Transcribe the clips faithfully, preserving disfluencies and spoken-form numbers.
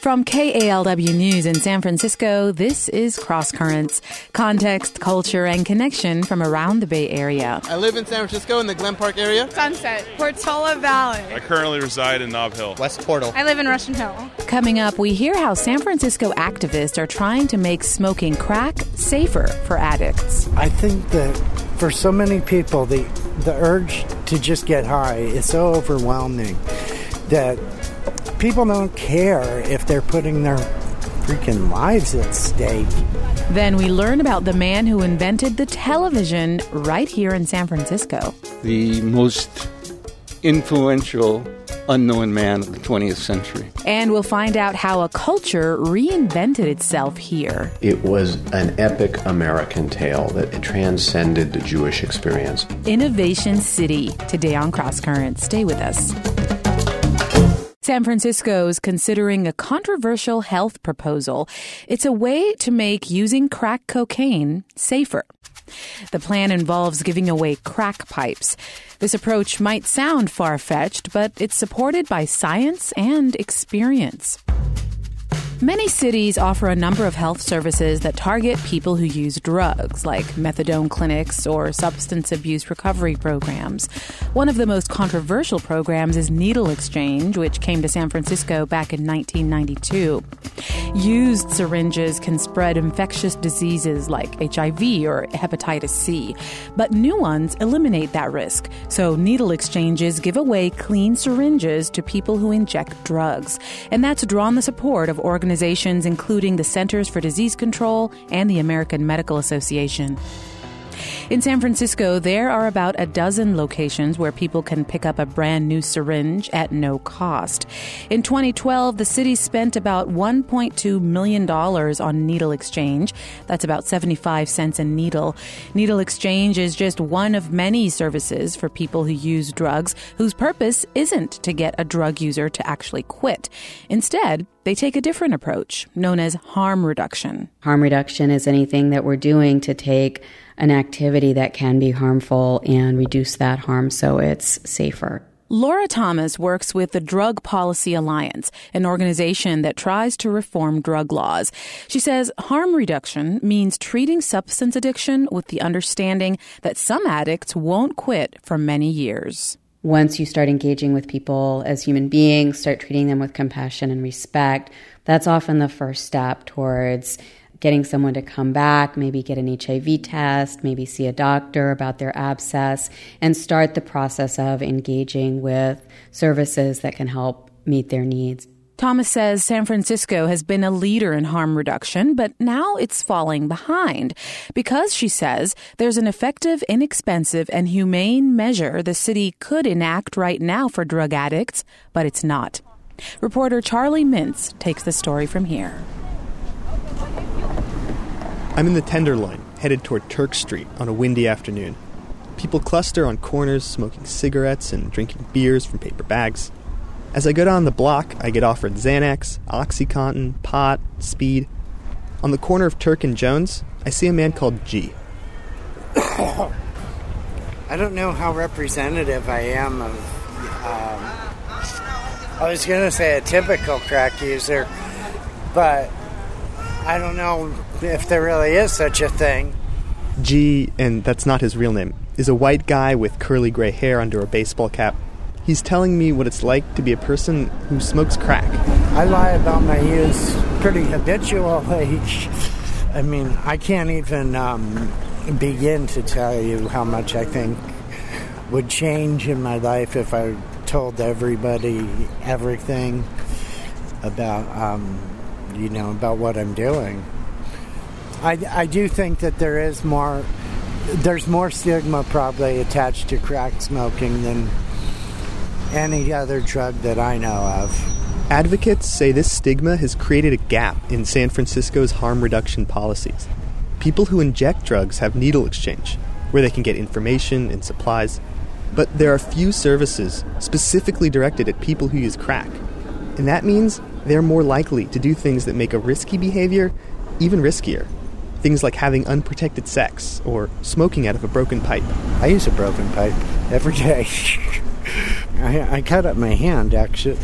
From K A L W News in San Francisco, this is Cross Currents, context, culture, and connection from around the Bay Area. I live in San Francisco in the Glen Park area. Sunset, Portola Valley. I currently reside in Nob Hill. West Portal. I live in Russian Hill. Coming up, we hear how San Francisco activists are trying to make smoking crack safer for addicts. I think that for so many people, the, the urge to just get high is so overwhelming that people don't care if they're putting their freaking lives at stake. Then we learn about the man who invented the television right here in San Francisco. The most influential unknown man of the twentieth century. And we'll find out how a culture reinvented itself here. It was an epic American tale that transcended the Jewish experience. Innovation City, today on Cross Currents. Stay with us. San Francisco's considering a controversial health proposal. It's a way to make using crack cocaine safer. The plan involves giving away crack pipes. This approach might sound far-fetched, but it's supported by science and experience. Many cities offer a number of health services that target people who use drugs, like methadone clinics or substance abuse recovery programs. One of the most controversial programs is Needle Exchange, which came to San Francisco back in nineteen ninety-two. Used syringes can spread infectious diseases like H I V or hepatitis C, but new ones eliminate that risk. So needle exchanges give away clean syringes to people who inject drugs. And that's drawn the support of organizations Organizations including the Centers for Disease Control and the American Medical Association. In San Francisco, there are about a dozen locations where people can pick up a brand new syringe at no cost. In twenty twelve, the city spent about one point two million dollars on needle exchange. That's about seventy-five cents a needle. Needle exchange is just one of many services for people who use drugs whose purpose isn't to get a drug user to actually quit. Instead, they take a different approach, known as harm reduction. Harm reduction is anything that we're doing to take an activity that can be harmful and reduce that harm so it's safer. Laura Thomas works with the Drug Policy Alliance, an organization that tries to reform drug laws. She says harm reduction means treating substance addiction with the understanding that some addicts won't quit for many years. Once you start engaging with people as human beings, start treating them with compassion and respect, that's often the first step towards getting someone to come back, maybe get an H I V test, maybe see a doctor about their abscess, and start the process of engaging with services that can help meet their needs. Thomas says San Francisco has been a leader in harm reduction, but now it's falling behind. Because, she says, there's an effective, inexpensive, and humane measure the city could enact right now for drug addicts, but it's not. Reporter Charlie Mintz takes the story from here. I'm in the Tenderloin, headed toward Turk Street on a windy afternoon. People cluster on corners, smoking cigarettes and drinking beers from paper bags. As I go down the block, I get offered Xanax, OxyContin, pot, speed. On the corner of Turk and Jones, I see a man called G. I don't know how representative I am of, um, I was going to say a typical crack user, but I don't know if there really is such a thing. G, and that's not his real name, is a white guy with curly gray hair under a baseball cap. He's telling me what it's like to be a person who smokes crack. I lie about my use pretty habitually. I mean, I can't even um, begin to tell you how much I think would change in my life if I told everybody everything about, um, you know, about what I'm doing. I, I do think that there is more, there's more stigma probably attached to crack smoking than any other drug that I know of. Advocates say this stigma has created a gap in San Francisco's harm reduction policies. People who inject drugs have needle exchange, where they can get information and supplies. But there are few services specifically directed at people who use crack. And that means they're more likely to do things that make a risky behavior even riskier. Things like having unprotected sex or smoking out of a broken pipe. I use a broken pipe every day. I, I cut up my hand, actually.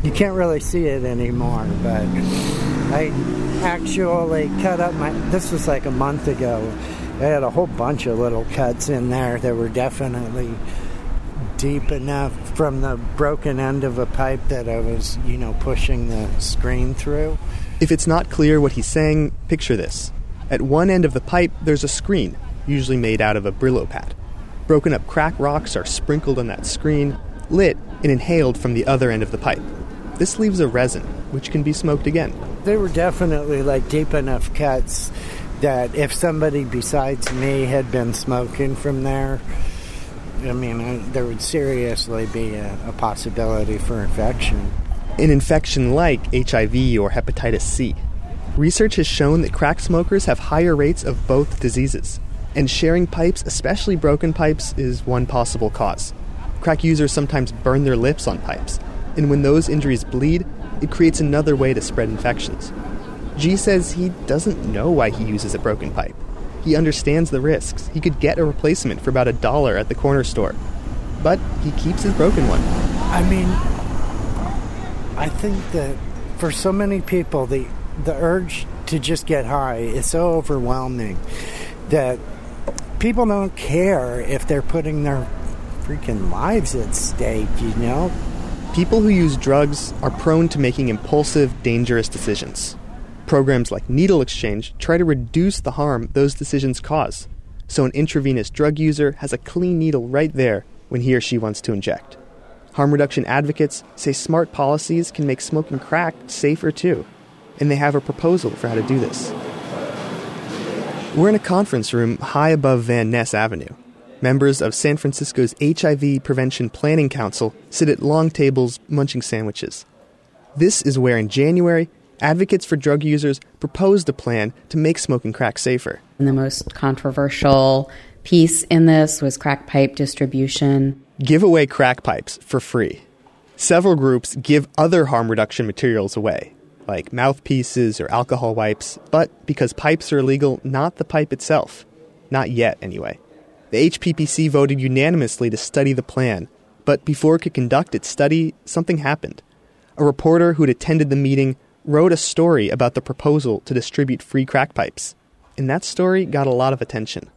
You can't really see it anymore, but I actually cut up my, this was like a month ago, I had a whole bunch of little cuts in there that were definitely deep enough from the broken end of a pipe that I was, you know, pushing the screen through. If it's not clear what he's saying, picture this. At one end of the pipe, there's a screen, usually made out of a Brillo pad. Broken up crack rocks are sprinkled on that screen, lit and inhaled from the other end of the pipe. This leaves a resin, which can be smoked again. They were definitely like deep enough cuts that if somebody besides me had been smoking from there, I mean, I, there would seriously be a, a possibility for infection. An infection like H I V or hepatitis C. Research has shown that crack smokers have higher rates of both diseases, and sharing pipes, especially broken pipes, is one possible cause. Crack users sometimes burn their lips on pipes, and when those injuries bleed, it creates another way to spread infections. G says he doesn't know why he uses a broken pipe. He understands the risks. He could get a replacement for about a dollar at the corner store. But he keeps his broken one. I mean, I think that for so many people, the the urge to just get high is so overwhelming that people don't care if they're putting their freaking lives at stake, you know? People who use drugs are prone to making impulsive, dangerous decisions. Programs like needle exchange try to reduce the harm those decisions cause, so an intravenous drug user has a clean needle right there when he or she wants to inject. Harm reduction advocates say smart policies can make smoking crack safer too, and they have a proposal for how to do this. We're in a conference room high above Van Ness Avenue. Members of San Francisco's H I V Prevention Planning Council sit at long tables munching sandwiches. This is where in January, advocates for drug users proposed a plan to make smoking crack safer. And the most controversial piece in this was crack pipe distribution. Give away crack pipes for free. Several groups give other harm reduction materials away, like mouthpieces or alcohol wipes, but because pipes are illegal, not the pipe itself. Not yet, anyway. The H P P C voted unanimously to study the plan, but before it could conduct its study, something happened. A reporter who'd attended the meeting wrote a story about the proposal to distribute free crack pipes, and that story got a lot of attention.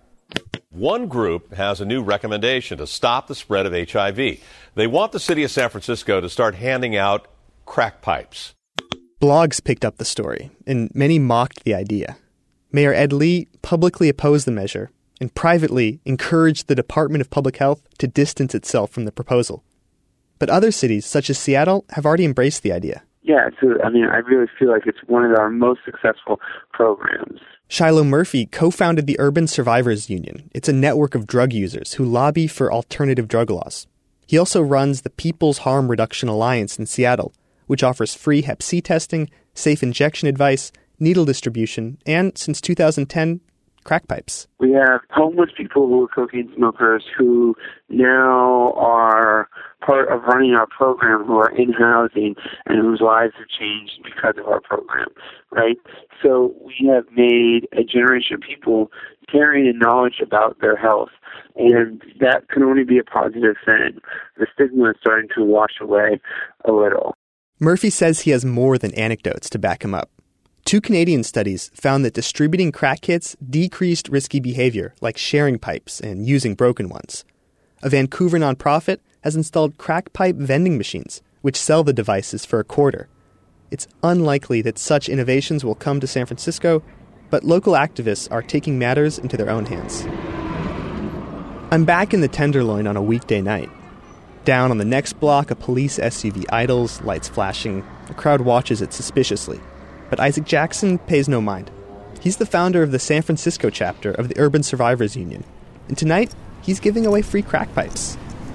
One group has a new recommendation to stop the spread of H I V. They want the city of San Francisco to start handing out crack pipes. Blogs picked up the story, and many mocked the idea. Mayor Ed Lee publicly opposed the measure and privately encouraged the Department of Public Health to distance itself from the proposal. But other cities, such as Seattle, have already embraced the idea. Yeah, so, I mean, I really feel like it's one of our most successful programs. Shiloh Murphy co-founded the Urban Survivors Union. It's a network of drug users who lobby for alternative drug laws. He also runs the People's Harm Reduction Alliance in Seattle, which offers free hep C testing, safe injection advice, needle distribution, and, since two thousand ten, crack pipes. We have homeless people who are cocaine smokers who now are part of running our program, who are in housing and whose lives have changed because of our program, right? So we have made a generation of people carrying a knowledge about their health, and that can only be a positive thing. The stigma is starting to wash away a little. Murphy says he has more than anecdotes to back him up. Two Canadian studies found that distributing crack kits decreased risky behavior, like sharing pipes and using broken ones. A Vancouver nonprofit has installed crack pipe vending machines, which sell the devices for a quarter. It's unlikely that such innovations will come to San Francisco, but local activists are taking matters into their own hands. I'm back in the Tenderloin on a weekday night. Down on the next block, a police S U V idles, lights flashing. The crowd watches it suspiciously. But Isaac Jackson pays no mind. He's the founder of the San Francisco chapter of the Urban Survivors Union. And tonight, he's giving away free crack pipes.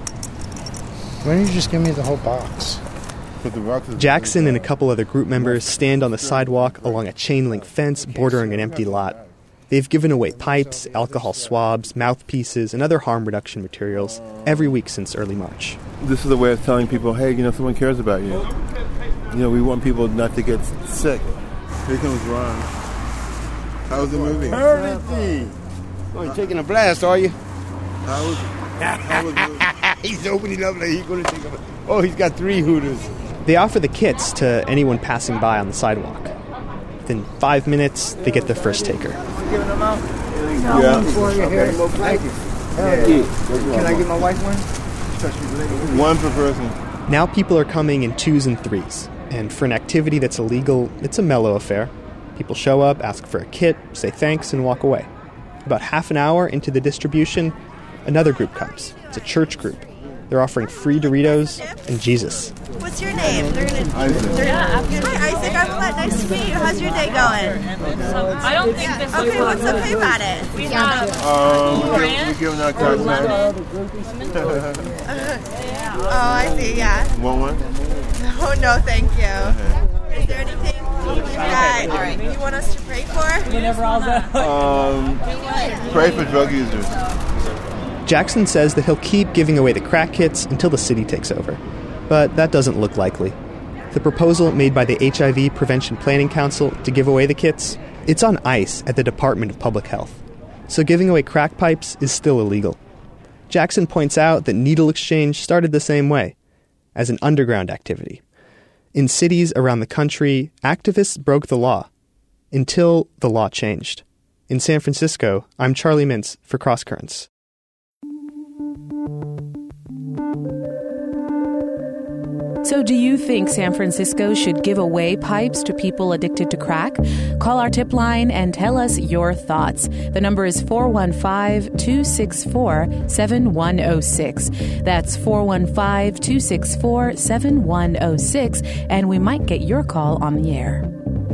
Why don't you just give me the whole box? Jackson and a couple other group members stand on the sidewalk along a chain-link fence bordering an empty lot. They've given away pipes, alcohol swabs, mouthpieces, and other harm reduction materials every week since early March. This is a way of telling people, hey, you know, someone cares about you. You know, we want people not to get sick. Here comes Ron. How's the movie? Everything. Oh, you're taking a blast, are you? How was it? How was it? He's opening up like he's going to take a... Oh, he's got three hooters. They offer the kits to anyone passing by on the sidewalk. Within five minutes, they get their first taker. Giving them out? Yeah. Okay. Thank you. Yeah. Can I get my wife one? One per person. Now people are coming in twos and threes. And for an activity that's illegal, it's a mellow affair. People show up, ask for a kit, say thanks, and walk away. About half an hour into the distribution, another group comes. It's a church group. They're offering free Doritos and Jesus. What's your name? They're gonna, Isaac. they're gonna, Hi, Isaac. I'm glad. Nice to meet you. How's your day going? I don't think this Okay, what's okay about it? We have Um, we're giving out cards now. Oh, I see. Yeah. Want one? Oh no, thank you. Is there anything that you want us to pray for? Whenever I'll Um, pray for drug users. Jackson says that he'll keep giving away the crack kits until the city takes over. But that doesn't look likely. The proposal made by the H I V Prevention Planning Council to give away the kits, it's on ice at the Department of Public Health. So giving away crack pipes is still illegal. Jackson points out that needle exchange started the same way, as an underground activity. In cities around the country, activists broke the law, until the law changed. In San Francisco, I'm Charlie Mintz for Cross Currents. So do you think San Francisco should give away pipes to people addicted to crack? Call our tip line and tell us your thoughts. The number is four one five, two six four, seven one zero six. That's four one five, two six four, seven one zero six, and we might get your call on the air.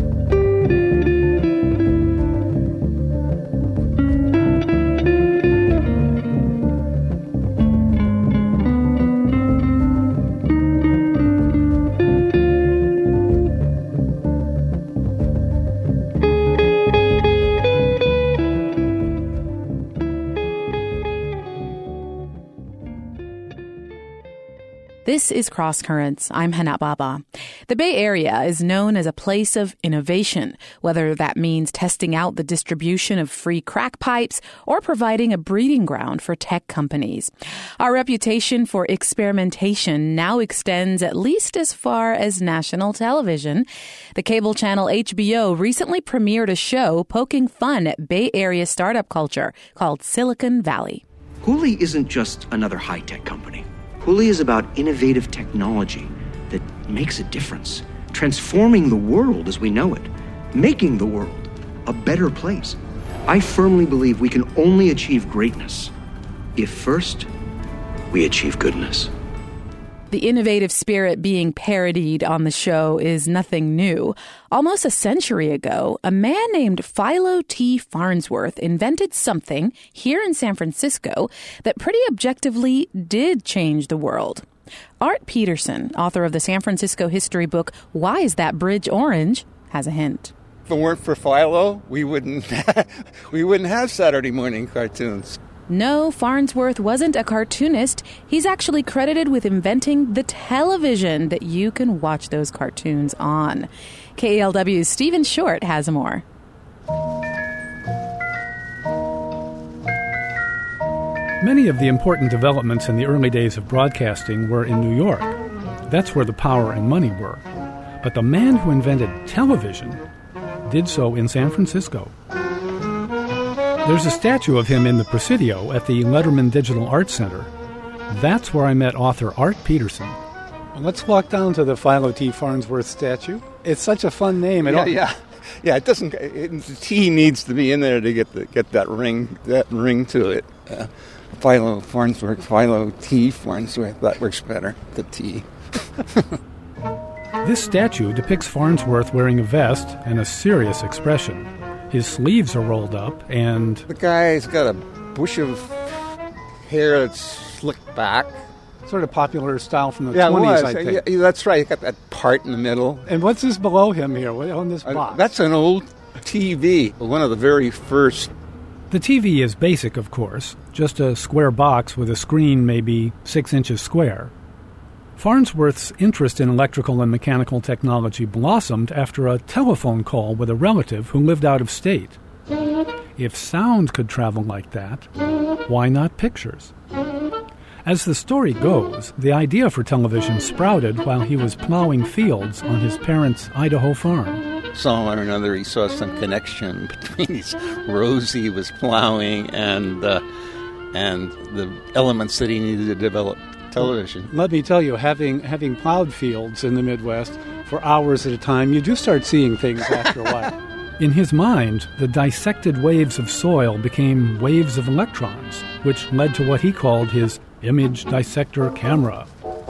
This is Cross Currents. I'm Hana Baba. The Bay Area is known as a place of innovation, whether that means testing out the distribution of free crack pipes or providing a breeding ground for tech companies. Our reputation for experimentation now extends at least as far as national television. The cable channel H B O recently premiered a show poking fun at Bay Area startup culture called Silicon Valley. Hooli isn't just another high-tech company. Hooli is about innovative technology that makes a difference, transforming the world as we know it, making the world a better place. I firmly believe we can only achieve greatness if first we achieve goodness. The innovative spirit being parodied on the show is nothing new. Almost a century ago, a man named Philo T. Farnsworth invented something here in San Francisco that pretty objectively did change the world. Art Peterson, author of the San Francisco history book Why Is That Bridge Orange?, has a hint. If it weren't for Philo, we wouldn't we wouldn't have Saturday morning cartoons. No, Farnsworth wasn't a cartoonist. He's actually credited with inventing the television that you can watch those cartoons on. K E L W's Stephen Short has more. Many of the important developments in the early days of broadcasting were in New York. That's where the power and money were. But the man who invented television did so in San Francisco. There's a statue of him in the Presidio at the Letterman Digital Arts Center. That's where I met author Art Peterson. Well, let's walk down to the Philo T. Farnsworth statue. It's such a fun name. It Yeah, all- yeah, yeah. It doesn't. It, the T needs to be in there to get the, get that ring that ring to it. Uh, Philo Farnsworth, Philo T. Farnsworth. That works better. The T. This statue depicts Farnsworth wearing a vest and a serious expression. His sleeves are rolled up, and The guy's got a bush of hair that's slicked back. sort of popular style from the Yeah, it twenties, was. I think. Yeah, that's right. You got that part in the middle. And what's this below him here, what- on this Uh, box? that's an old T V, one of the very first. The T V is basic, of course, just a square box with a screen maybe six inches square. Farnsworth's interest in electrical and mechanical technology blossomed after a telephone call with a relative who lived out of state. If sound could travel like that, why not pictures? As the story goes, the idea for television sprouted while he was plowing fields on his parents' Idaho farm. Somehow or another, he saw some connection between these rows he was plowing and uh, and the elements that he needed to develop television. Let me tell you, having having plowed fields in the Midwest for hours at a time, you do start seeing things after a while. In his mind, the dissected waves of soil became waves of electrons, which led to what he called his image dissector camera.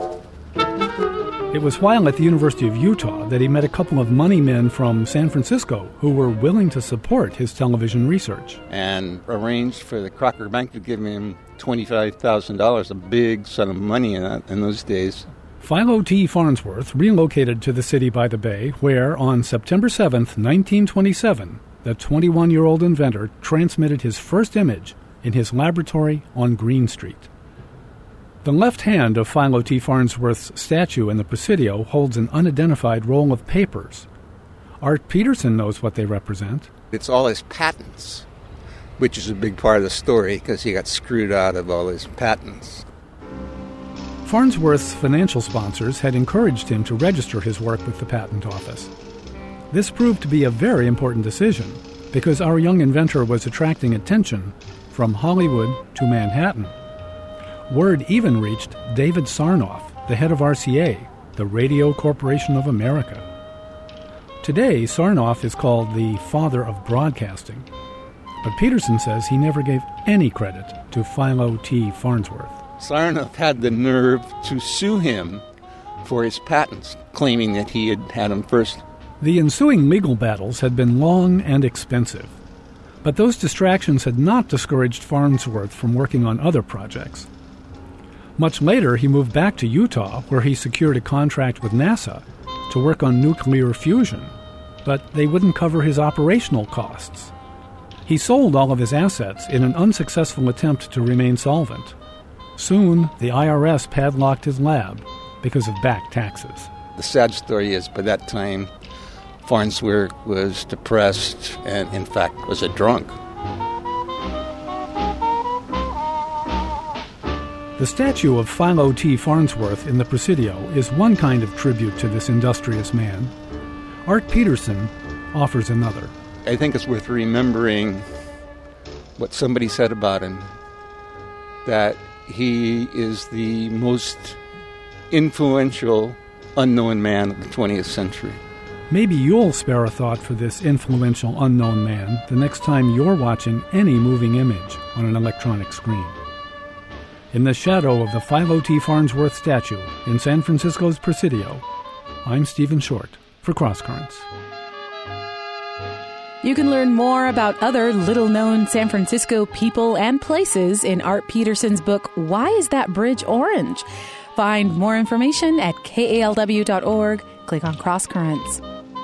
It was while at the University of Utah that he met a couple of money men from San Francisco who were willing to support his television research. And arranged for the Crocker Bank to give him twenty-five thousand dollars, a big sum of money in, that, in those days. Philo T. Farnsworth relocated to the city by the bay, where on September seventh, nineteen twenty-seven, the twenty-one-year-old inventor transmitted his first image in his laboratory on Green Street. The left hand of Philo T. Farnsworth's statue in the Presidio holds an unidentified roll of papers. Art Peterson knows what they represent. It's all his patents, which is a big part of the story because he got screwed out of all his patents. Farnsworth's financial sponsors had encouraged him to register his work with the Patent Office. This proved to be a very important decision because our young inventor was attracting attention from Hollywood to Manhattan. Word even reached David Sarnoff, the head of R C A, the Radio Corporation of America. Today, Sarnoff is called the father of broadcasting, but Peterson says he never gave any credit to Philo T. Farnsworth. Sarnoff had the nerve to sue him for his patents, claiming that he had had them first. The ensuing legal battles had been long and expensive, but those distractions had not discouraged Farnsworth from working on other projects. Much later, he moved back to Utah, where he secured a contract with NASA to work on nuclear fusion, but they wouldn't cover his operational costs. He sold all of his assets in an unsuccessful attempt to remain solvent. Soon, the I R S padlocked his lab because of back taxes. The sad story is, by that time, Farnsworth was depressed and, in fact, was a drunk. The statue of Philo T. Farnsworth in the Presidio is one kind of tribute to this industrious man. Art Peterson offers another. I think it's worth remembering what somebody said about him, that he is the most influential unknown man of the twentieth century. Maybe you'll spare a thought for this influential unknown man the next time you're watching any moving image on an electronic screen. In the shadow of the Philo T. Farnsworth statue in San Francisco's Presidio, I'm Stephen Short for Cross Currents. You can learn more about other little-known San Francisco people and places in Art Peterson's book, Why Is That Bridge Orange? Find more information at K A L W dot org. Click on Cross Currents.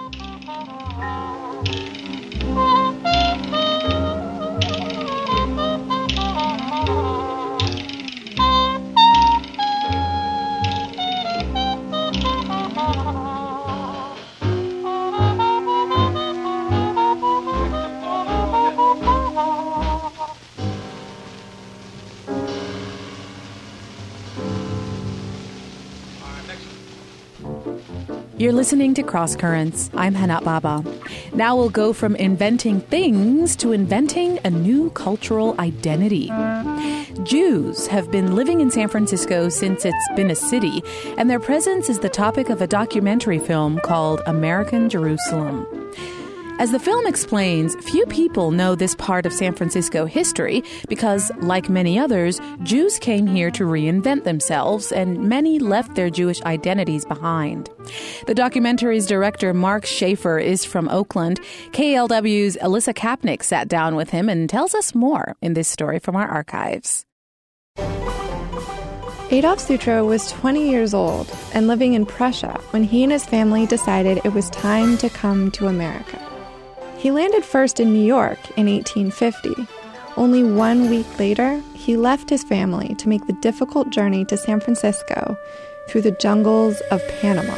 You're listening to Cross Currents. I'm Hana Baba. Now we'll go from inventing things to inventing a new cultural identity. Jews have been living in San Francisco since it's been a city, and their presence is the topic of a documentary film called American Jerusalem. As the film explains, few people know this part of San Francisco history because, like many others, Jews came here to reinvent themselves, and many left their Jewish identities behind. The documentary's director, Mark Schaefer, is from Oakland. K L W's Alyssa Kapnick sat down with him and tells us more in this story from our archives. Adolf Sutro was twenty years old and living in Prussia when he and his family decided it was time to come to America. He landed first in New York in eighteen fifty. Only one week later, he left his family to make the difficult journey to San Francisco through the jungles of Panama.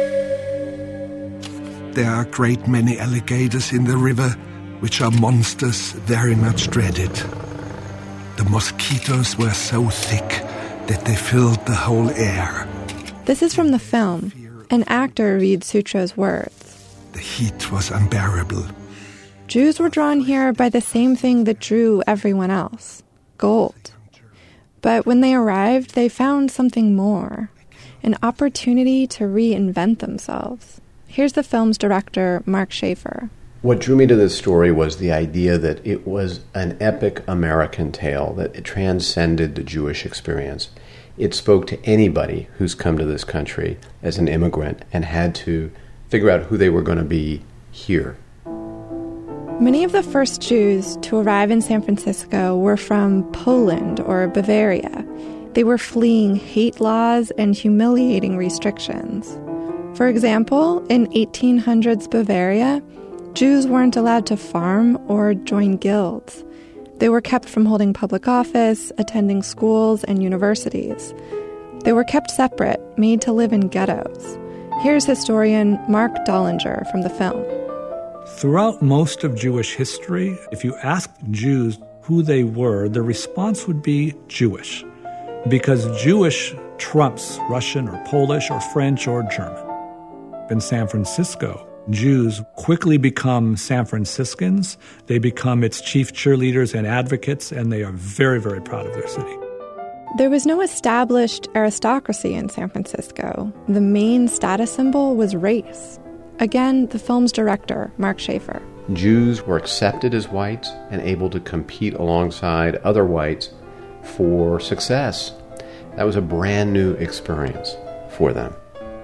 There are a great many alligators in the river, which are monsters very much dreaded. The mosquitoes were so thick that they filled the whole air. This is from the film. An actor reads Sutro's words. The heat was unbearable. Jews were drawn here by the same thing that drew everyone else, gold. But when they arrived, they found something more, an opportunity to reinvent themselves. Here's the film's director, Mark Schaefer. What drew me to this story was the idea that it was an epic American tale, that it transcended the Jewish experience. It spoke to anybody who's come to this country as an immigrant and had to figure out who they were going to be here. Many of the first Jews to arrive in San Francisco were from Poland or Bavaria. They were fleeing hate laws and humiliating restrictions. For example, in eighteen hundreds Bavaria, Jews weren't allowed to farm or join guilds. They were kept from holding public office, attending schools and universities. They were kept separate, made to live in ghettos. Here's historian Mark Dollinger from the film. Throughout most of Jewish history, if you asked Jews who they were, the response would be Jewish, because Jewish trumps Russian or Polish or French or German. In San Francisco, Jews quickly become San Franciscans. They become its chief cheerleaders and advocates, and they are very, very proud of their city. There was no established aristocracy in San Francisco. The main status symbol was race. Again, the film's director, Mark Schaefer. Jews were accepted as whites and able to compete alongside other whites for success. That was a brand new experience for them.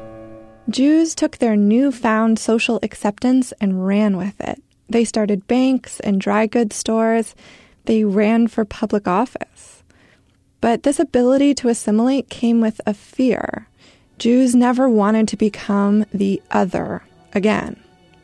Jews took their newfound social acceptance and ran with it. They started banks and dry goods stores. They ran for public office. But this ability to assimilate came with a fear. Jews never wanted to become the other again.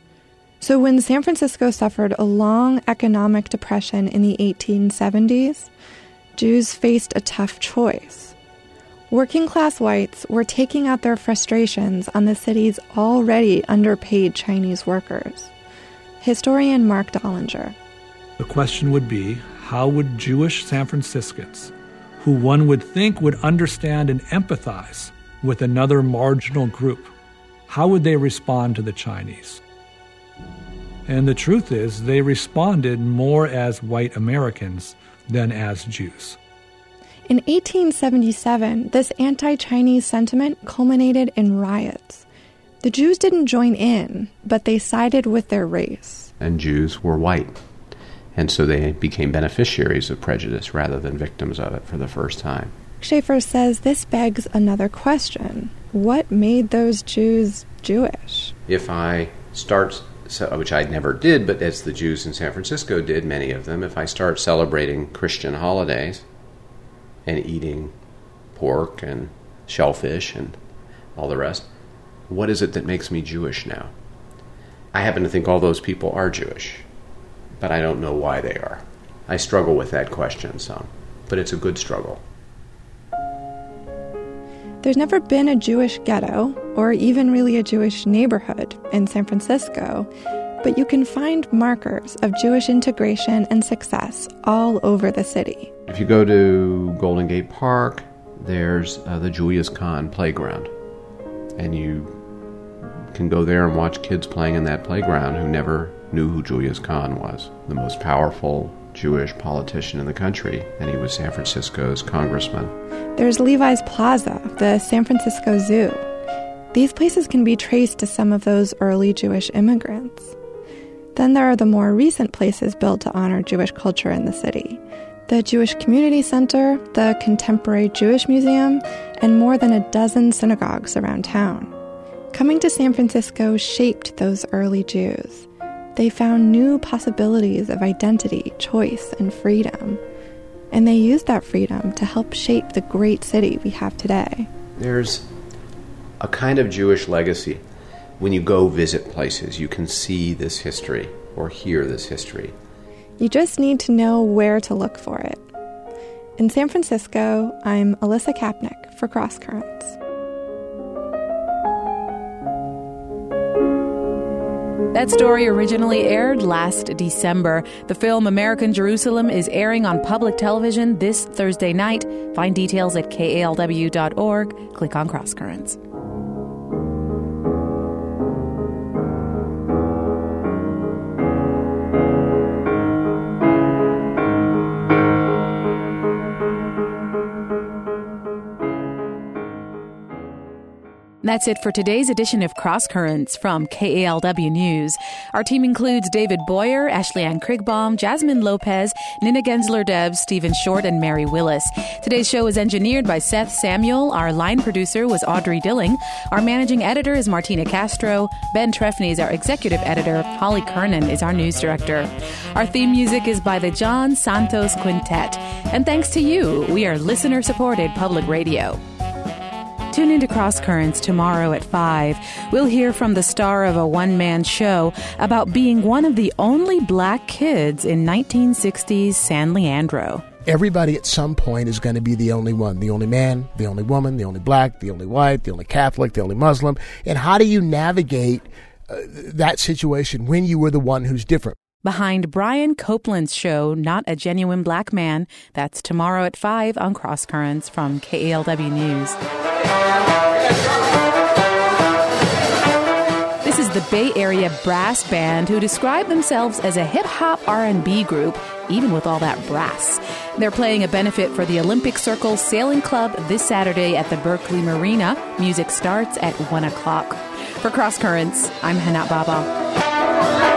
So when San Francisco suffered a long economic depression in the eighteen seventies, Jews faced a tough choice. Working-class whites were taking out their frustrations on the city's already underpaid Chinese workers. Historian Mark Dollinger. The question would be, how would Jewish San Franciscans, who one would think would understand and empathize with another marginal group, how would they respond to the Chinese? And the truth is, they responded more as white Americans than as Jews. In eighteen seventy-seven, this anti-Chinese sentiment culminated in riots. The Jews didn't join in, but they sided with their race. And Jews were white. And so they became beneficiaries of prejudice rather than victims of it for the first time. Schaefer says this begs another question. What made those Jews Jewish? If I start, which I never did, but as the Jews in San Francisco did, many of them, if I start celebrating Christian holidays and eating pork and shellfish and all the rest, what is it that makes me Jewish now? I happen to think all those people are Jewish, but I don't know why they are. I struggle with that question some, but it's a good struggle. There's never been a Jewish ghetto, or even really a Jewish neighborhood in San Francisco, but you can find markers of Jewish integration and success all over the city. If you go to Golden Gate Park, there's uh, the Julius Kahn playground, and you can go there and watch kids playing in that playground who never knew who Julius Kahn was, the most powerful Jewish politician in the country, and he was San Francisco's congressman. There's Levi's Plaza, the San Francisco Zoo. These places can be traced to some of those early Jewish immigrants. Then there are the more recent places built to honor Jewish culture in the city. The Jewish Community Center, the Contemporary Jewish Museum, and more than a dozen synagogues around town. Coming to San Francisco shaped those early Jews. They found new possibilities of identity, choice, and freedom. And they used that freedom to help shape the great city we have today. There's a kind of Jewish legacy. When you go visit places, you can see this history or hear this history. You just need to know where to look for it. In San Francisco, I'm Alyssa Kapnick for Cross Currents. That story originally aired last December. The film American Jerusalem is airing on public television this Thursday night. Find details at K A L W dot org. Click on Cross Currents. That's it for today's edition of Cross Currents from K A L W News. Our team includes David Boyer, Ashley Ann Krigbaum, Jasmine Lopez, Nina Gensler-Debs, Stephen Short, and Mary Willis. Today's show was engineered by Seth Samuel. Our line producer was Audrey Dilling. Our managing editor is Martina Castro. Ben Trefny is our executive editor. Holly Kernan is our news director. Our theme music is by the John Santos Quintet. And thanks to you, we are listener-supported public radio. Tune into Cross Currents tomorrow at five. We'll hear from the star of a one-man show about being one of the only black kids in nineteen sixties San Leandro. Everybody at some point is going to be the only one, the only man, the only woman, the only black, the only white, the only Catholic, the only Muslim. And how do you navigate uh, that situation when you were the one who's different? Behind Brian Copeland's show, Not a Genuine Black Man. That's tomorrow at five on Cross Currents from K A L W News. This is the Bay Area brass band who describe themselves as a hip-hop R and B group, even with all that brass. They're playing a benefit for the Olympic Circle Sailing Club this Saturday at the Berkeley Marina. Music starts at one o'clock. For Cross Currents, I'm Hannah Baba.